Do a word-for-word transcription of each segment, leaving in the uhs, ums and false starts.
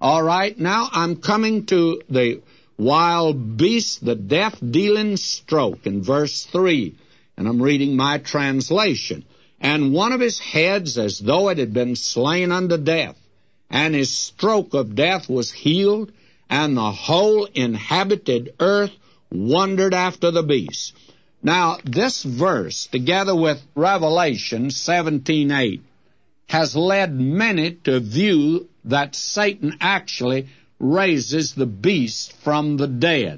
All right, now I'm coming to the wild beast, the death-dealing stroke, in verse three, and I'm reading my translation. And one of his heads as though it had been slain unto death, and his stroke of death was healed, and the whole inhabited earth wondered after the beast. Now, this verse, together with Revelation seventeen eight, has led many to view that Satan actually raises the beast from the dead.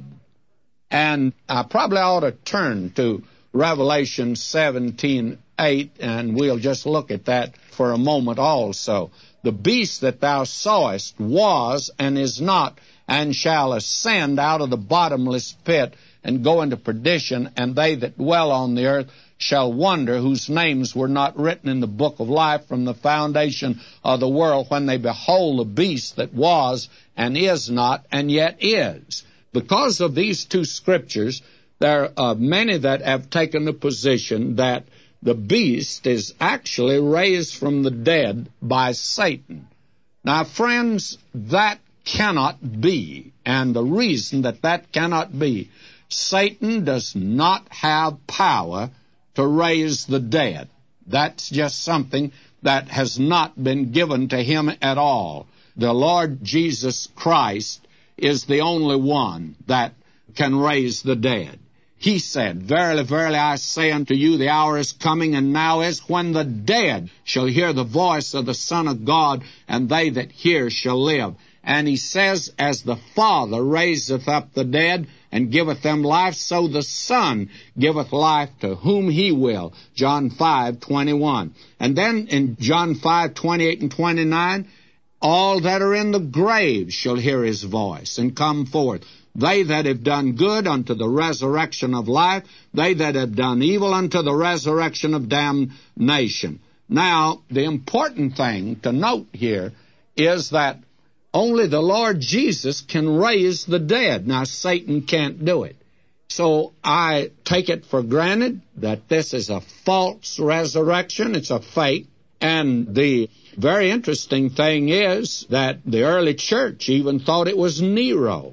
And I probably ought to turn to Revelation seventeen eight, and we'll just look at that for a moment also. The beast that thou sawest was and is not, and shall ascend out of the bottomless pit, and go into perdition, and they that dwell on the earth shall wonder, whose names were not written in the book of life from the foundation of the world, when they behold the beast that was and is not and yet is. Because of these two scriptures, there are many that have taken the position that the beast is actually raised from the dead by Satan. Now, friends, that cannot be, and the reason that that cannot be, Satan does not have power to raise the dead. That's just something that has not been given to him at all. The Lord Jesus Christ is the only one that can raise the dead. He said, Verily, verily, I say unto you, the hour is coming, and now is, when the dead shall hear the voice of the Son of God, and they that hear shall live. And he says, As the Father raiseth up the dead, and giveth them life, so the Son giveth life to whom he will. John five twenty-one. And then in John five twenty-eight and twenty-nine, all that are in the grave shall hear his voice, and come forth. They that have done good unto the resurrection of life, they that have done evil unto the resurrection of damnation. Now, the important thing to note here is that only the Lord Jesus can raise the dead. Now, Satan can't do it. So I take it for granted that this is a false resurrection. It's a fake. And the very interesting thing is that the early church even thought it was Nero.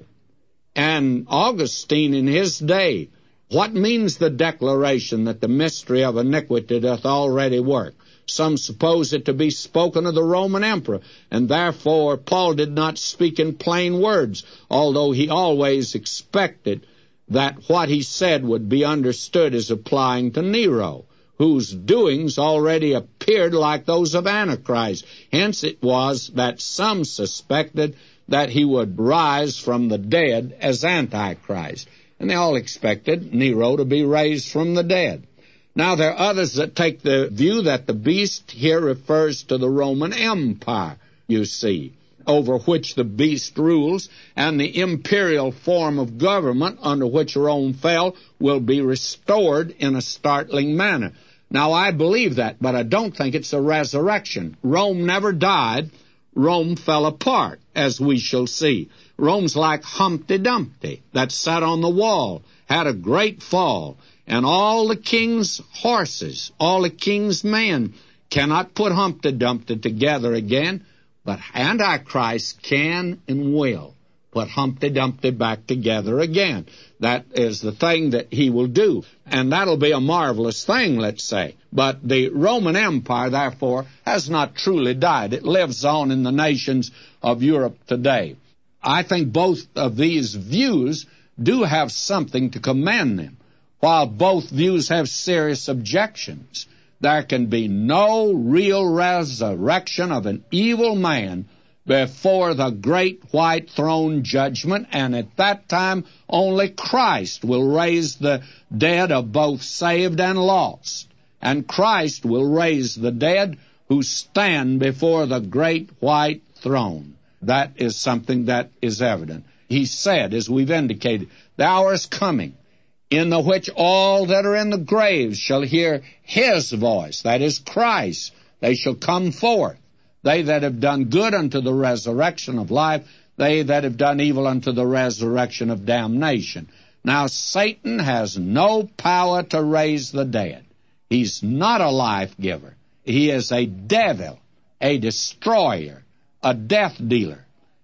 And Augustine in his day, what means the declaration that the mystery of iniquity doth already work? Some suppose it to be spoken of the Roman emperor, and therefore Paul did not speak in plain words, although he always expected that what he said would be understood as applying to Nero, whose doings already appeared like those of Antichrist. Hence it was that some suspected that he would rise from the dead as Antichrist. And they all expected Nero to be raised from the dead. Now, there are others that take the view that the beast here refers to the Roman Empire, you see, over which the beast rules, and the imperial form of government under which Rome fell will be restored in a startling manner. Now, I believe that, but I don't think it's a resurrection. Rome never died. Rome fell apart, as we shall see. Rome's like Humpty Dumpty that sat on the wall, had a great fall, and all the king's horses, all the king's men cannot put Humpty Dumpty together again, but Antichrist can and will put Humpty Dumpty back together again. That is the thing that he will do, and that'll be a marvelous thing, let's say. But the Roman Empire, therefore, has not truly died. It lives on in the nations of Europe today. I think both of these views do have something to commend them. While both views have serious objections, there can be no real resurrection of an evil man before the great white throne judgment, and at that time only Christ will raise the dead of both saved and lost. And Christ will raise the dead who stand before the great white throne. That is something that is evident. He said, as we've indicated, the hour is coming, in the which all that are in the graves shall hear his voice, that is Christ. They shall come forth, they that have done good unto the resurrection of life, they that have done evil unto the resurrection of damnation. Now, Satan has no power to raise the dead. He's not a life giver. He is a devil, a destroyer, a death dealer.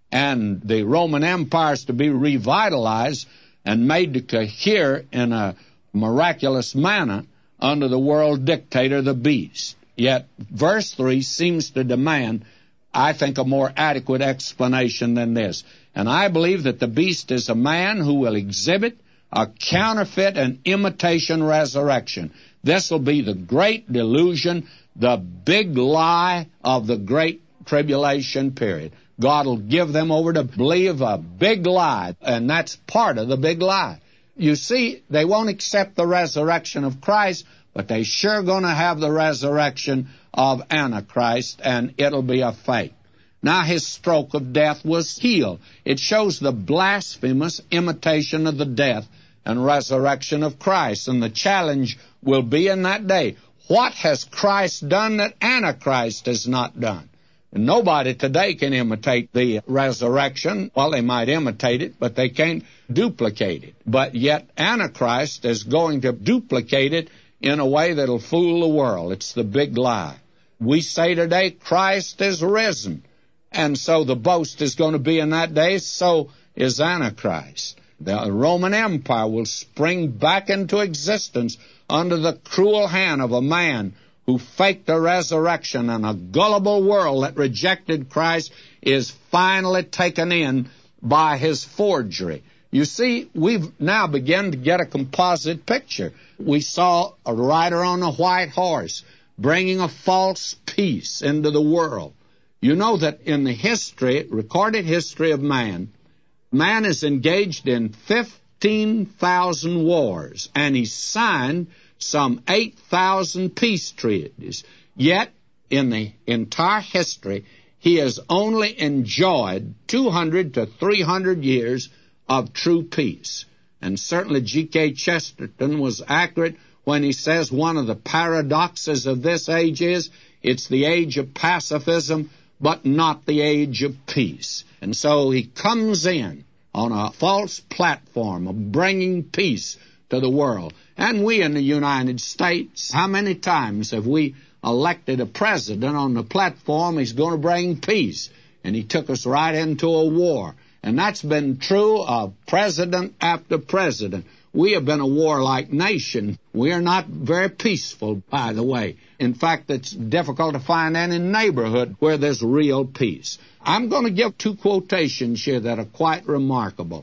and the Roman Empire is to be revitalized and made to cohere in a miraculous manner under the world dictator, the beast. Yet verse three seems to demand, I think, a more adequate explanation than this. And I believe that the beast is a man who will exhibit a counterfeit and imitation resurrection. This will be the great delusion, the big lie of the great tribulation period. God will give them over to believe a big lie, and that's part of the big lie. You see, they won't accept the resurrection of Christ, but they sure going to have the resurrection of Antichrist, and it'll be a fake. Now his stroke of death was healed. It shows the blasphemous imitation of the death and resurrection of Christ. And the challenge will be in that day, what has Christ done that Antichrist has not done? And nobody today can imitate the resurrection. Well, they might imitate it, but they can't duplicate it. But yet Antichrist is going to duplicate it in a way that'll fool the world. It's the big lie. We say today, Christ is risen. And so the boast is going to be in that day, so is Antichrist. The Roman Empire will spring back into existence under the cruel hand of a man who faked the resurrection, and a gullible world that rejected Christ is finally taken in by his forgery. You see, we've now begun to get a composite picture. We saw a rider on a white horse bringing a false peace into the world. You know that in the history, recorded history of man, man is engaged in fifteen thousand wars, and he signed some eight thousand peace treaties. Yet, in the entire history, he has only enjoyed two hundred to three hundred years of true peace. And certainly G K Chesterton was accurate when he says one of the paradoxes of this age is it's the age of pacifism, but not the age of peace. And so he comes in on a false platform of bringing peace to the world. And we in the United States, how many times have we elected a president on the platform he's going to bring peace? And he took us right into a war. And that's been true of president after president. We have been a warlike nation. We are not very peaceful, by the way. In fact, it's difficult to find any neighborhood where there's real peace. I'm going to give two quotations here that are quite remarkable.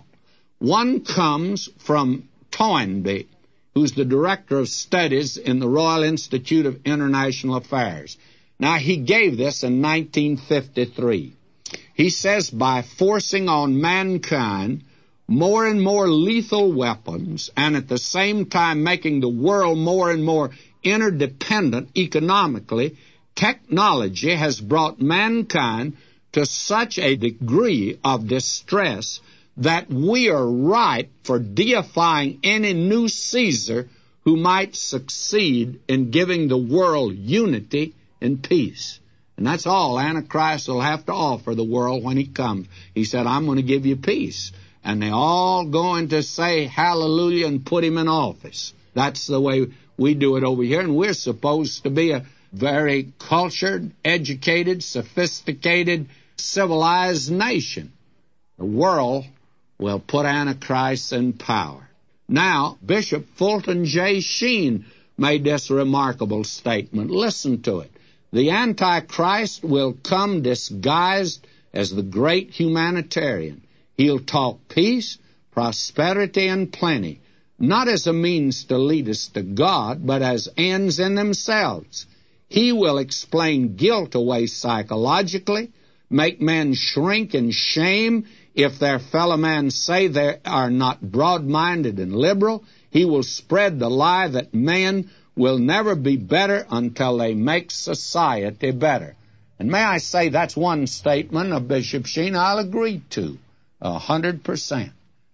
One comes from Toynbee, who's the Director of Studies in the Royal Institute of International Affairs. Now, he gave this in nineteen fifty-three. He says, by forcing on mankind more and more lethal weapons, and at the same time making the world more and more interdependent economically, technology has brought mankind to such a degree of distress that we are ripe for deifying any new Caesar who might succeed in giving the world unity and peace. And that's all Antichrist will have to offer the world when he comes. He said, I'm going to give you peace. And they're all going to say hallelujah and put him in office. That's the way we do it over here. And we're supposed to be a very cultured, educated, sophisticated, civilized nation. The world will put Antichrist in power. Now, Bishop Fulton J. Sheen made this remarkable statement. Listen to it. The Antichrist will come disguised as the great humanitarian. He'll talk peace, prosperity, and plenty, not as a means to lead us to God, but as ends in themselves. He will explain guilt away psychologically, make men shrink in shame if their fellow men say they are not broad-minded and liberal. He will spread the lie that men will never be better until they make society better. And may I say that's one statement of Bishop Sheen I'll agree to a hundred percent.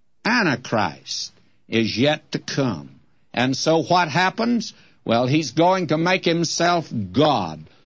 Antichrist is yet to come. And so what happens? Well, he's going to make himself God.